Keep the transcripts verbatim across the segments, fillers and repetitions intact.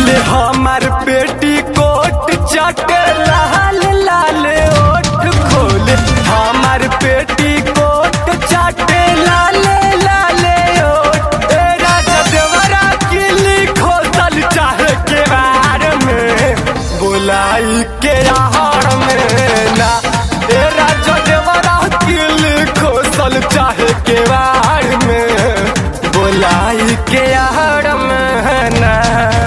ले हमार पेटी कोट चाटे लाल लाल ओठ खोले हमार पेटी कोट चाटे लाल लाल ओठ ए राजा देवरा किली खोसल चाहे के बार में बुलाई के आहार में ना ए राजा देवरा किली खोसल चाहे के बार में बुलाई के आहार में ना।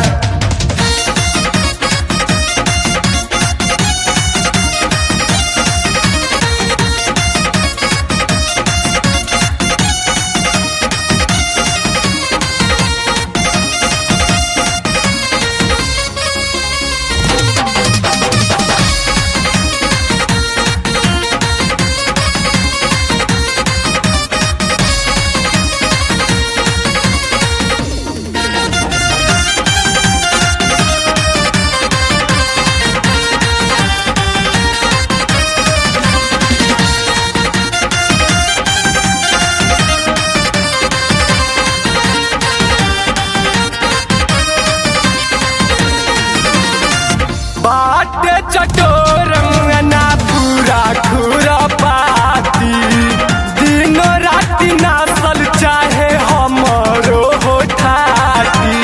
बाटे चटोरंगना पूरा खुरा पाती दिनो राती नासल चाहे हमरो होठाती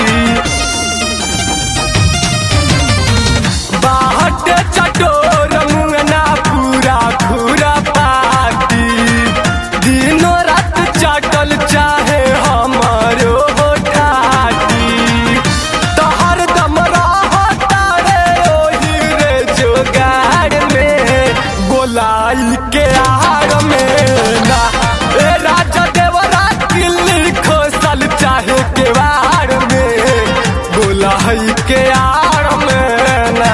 बाटे चटोरंगना पूरा खुरा पाती दिनो रात चाटल चाहे हमरो होठाती तहर दम बोलाई के आहार में ना ए राजा देवरा किल्ली खोसल चाहे के बार में बोलाई के आहार में ना।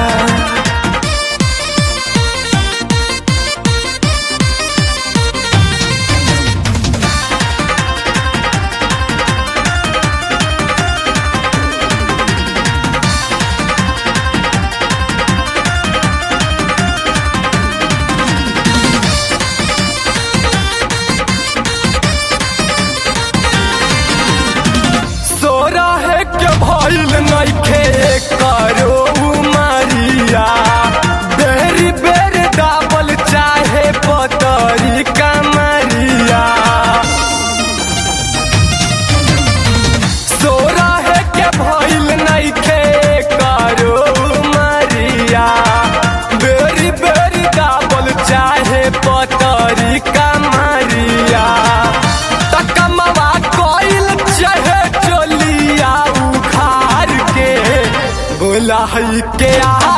भइल नइखे करो उमरिया बेरी बेर दाबल चाहे पतरी कमरिया सोरा है के भइल नइखे करो उमरिया बेरी बेर दाबल चाहे पतरी कमरिया तकमवा कोइल चाहे चोलिया बुलाई के आ